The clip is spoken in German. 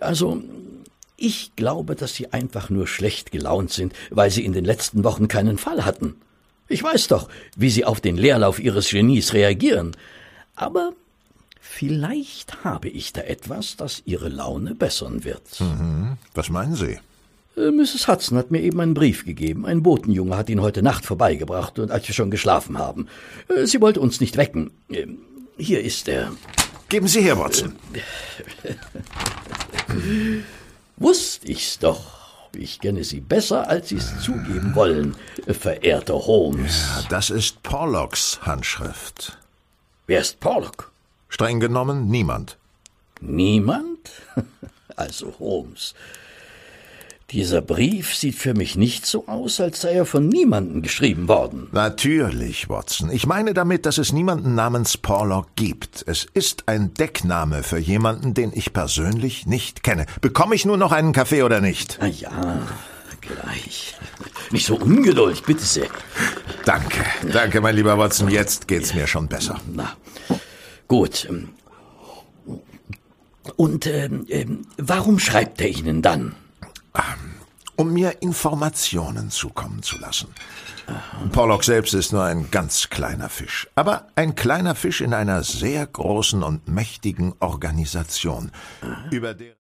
Also, ich glaube, dass Sie einfach nur schlecht gelaunt sind, weil Sie in den letzten Wochen keinen Fall hatten. Ich weiß doch, wie Sie auf den Leerlauf Ihres Genies reagieren. Aber vielleicht habe ich da etwas, das Ihre Laune bessern wird. Was meinen Sie? Mrs. Hudson hat mir eben einen Brief gegeben. Ein Botenjunge hat ihn heute Nacht vorbeigebracht, und als wir schon geschlafen haben. Sie wollte uns nicht wecken. Hier ist er. Geben Sie her, Watson. Wusste ich's doch. Ich kenne Sie besser, als Sie's zugeben wollen, verehrter Holmes. Ja, das ist Porlocks Handschrift. Wer ist Porlock? Streng genommen niemand. Niemand? Also Holmes, dieser Brief sieht für mich nicht so aus, als sei er von niemandem geschrieben worden. Natürlich, Watson. Ich meine damit, dass es niemanden namens Porlock gibt. Es ist ein Deckname für jemanden, den ich persönlich nicht kenne. Bekomme ich nur noch einen Kaffee oder nicht? Na ja, gleich. Nicht so ungeduldig, bitte sehr. Danke, mein lieber Watson. Jetzt geht's mir schon besser. Na, gut. Und warum schreibt er Ihnen dann? Um mir Informationen zukommen zu lassen. Porlock selbst ist nur ein ganz kleiner Fisch. Aber ein kleiner Fisch in einer sehr großen und mächtigen Organisation. Über der